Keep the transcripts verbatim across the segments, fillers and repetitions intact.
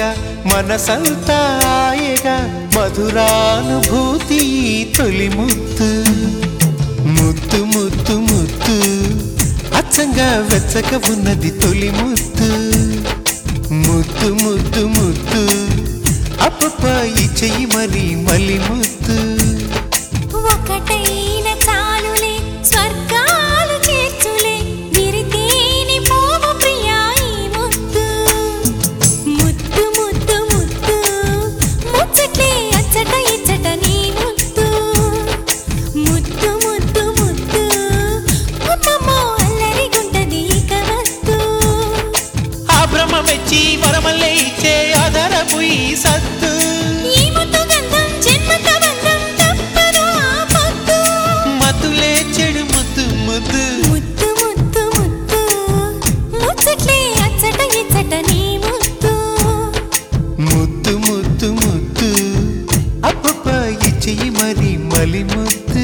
హాయిగా మనసంతా హాయిగా మధురానుభూతి తొలి ముత్తు ముత్తు ముత్తు ముత్తు అచ్చంగా వెచ్చగా ఉన్నది తొలి ముత్తు ముత్తు ముత్తు ముత్తు అప్పప్ప ఈ చెయ్యి మరి మలి ముత్తు ఒకటైన చాలులే స్వర్గాలు చేర్చులే విరితేని పోవు ప్రియా ఈ ముత్తు ముత్తు ముత్తు ముత్తు ముచ్చటే అచ్చట ఇచ్చట నీ ముత్తు ముత్తు ముత్తు ముత్తు అమ్మమ్మో అల్లరిగుంటది ఇక వస్తు ఆ బ్రహ్మ మెచ్చి వరమల్లే ఇచ్చే ఆధారపు ఈ సత్తు ఈ ముత్తు గంధం జన్మత బంధం తప్పదు ఆ పొత్తు మతులే చెడు ముత్తు ముద్దు ముత్తు ముత్తు ముత్తు ముచ్చట్లే అచ్చట ఇచ్చట నీ ముత్తు ముత్తు ముత్తు ముత్తు అప్పప్ప ఈ చెయ్యి మరి మలి ముత్తు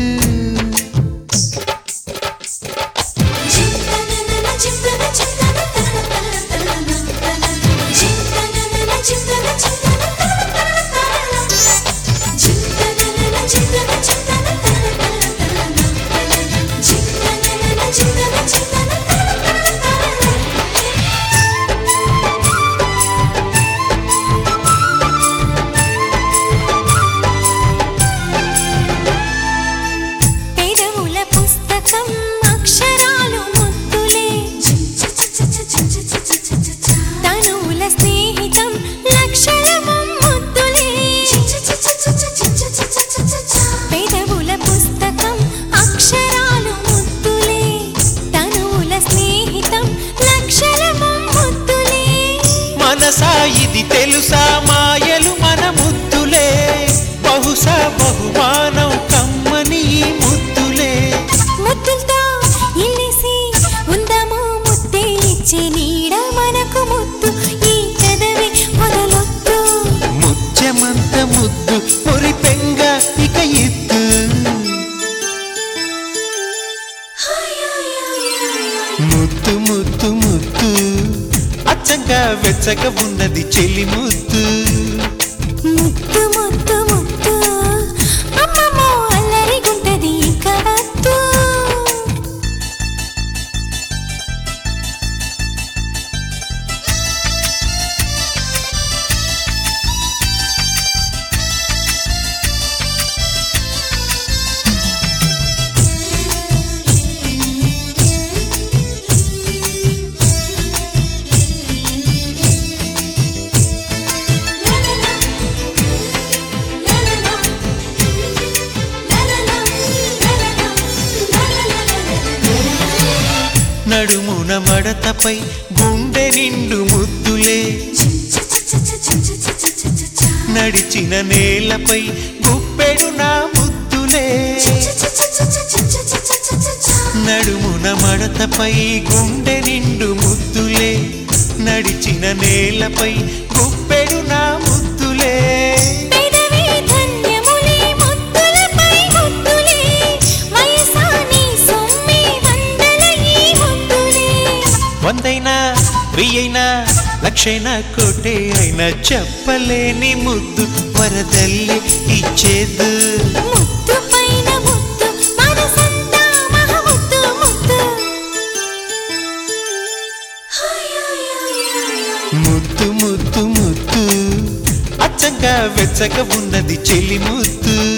చింతనన చింతన చింతన చింతనన చింతన చింతన చింతనన చింతన చింతన చింతనన చింతన చింతన పేదవుల పుస్తకం అక్షరాలు ముద్దులే తనువుల స్నేహితం లక్షల ముద్దులే పేదవుల పుస్తకం అక్షరాలు ముద్దులే తనువుల స్నేహితం లక్షల ముద్దులే మనసా ఇది తెలుసా మాయలు మన ముద్దులే బహుశా బహుమానం కమ్మని ఈ ముద్దులే ముద్దులతో ఇల్లేసి ఉందాము ముద్దే ఇచ్చే నీడ మనకు ముద్దు ఈ కదవి మొదలొద్దు ముత్యమంత ముద్దు పొరి పెంగ ఇక ఇద్దు ముత్తు ముత్తు ముత్తు అచ్చంగా వెచ్చగా ఉన్నది చెలి ముత్తు ముత్తు ముత్తు ముత్తు అమ్మమ్మో అల్లరిగుంటది ఇక వద్దు నడుమున మడతపై గుండె నిండు ముద్దులే నడిచిన నేలపై గుప్పెడు నా ముద్దులే నడుమున మడతపై గుండె నిండు ముద్దులే నడిచిన నేలపై గుప్పెడు నా ముద్దులే పెదవి ధన్యములే ముద్దులపై ముద్దులే వయసాని సొమ్మే వందల ఈ ముద్దులే వందైనా వెయ్యైనా లక్షైనా కోటే అయినా చెప్పలేని ముద్దు వరదల్లి ఇచ్చేదు ముద్దు పైన ముద్దు మనసంతా మహముద్దు ముద్దు ముత్తు ముత్తు ముత్తు అచ్చంగా వెచ్చగా ఉన్నది చెలి ముత్తు